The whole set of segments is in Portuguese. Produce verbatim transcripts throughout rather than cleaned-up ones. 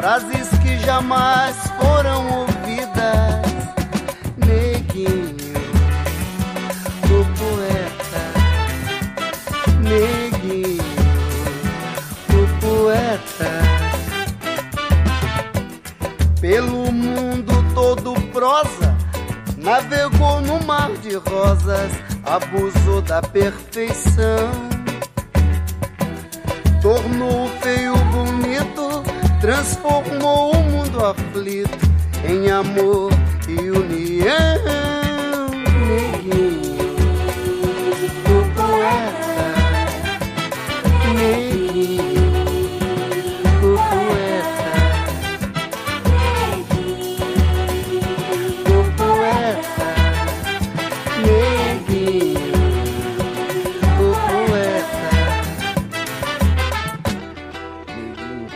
frases que jamais foram ouvidas. Neguinho, o poeta. Neguinho, o poeta. Pelo mundo todo prosa, navegou no mar de rosas, abusou da perfeição, tornou o feio bonito, transformou o mundo aflito em amor e união. Neguinho, o poeta. Neguinho, o poeta. O poeta. Neguinho, o poeta. Neguinho,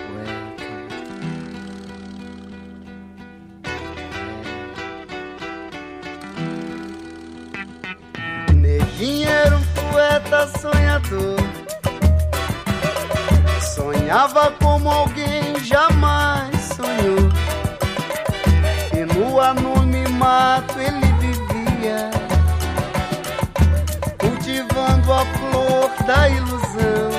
poeta. Neguinho era um poeta sonhador, sonhava como alguém jamais sonhou, e no anonimato ele vivia, cultivando a flor da ilusão.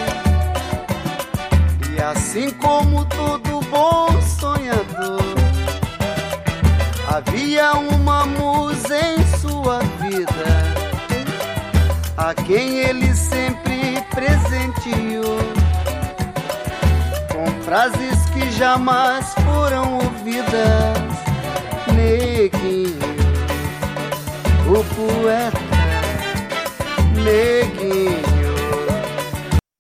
E assim como todo bom sonhador, havia uma musa em sua vida, a quem ele sempre presenteou, com frases que jamais foram ouvidas. Neguinho, o poeta. Neguinho,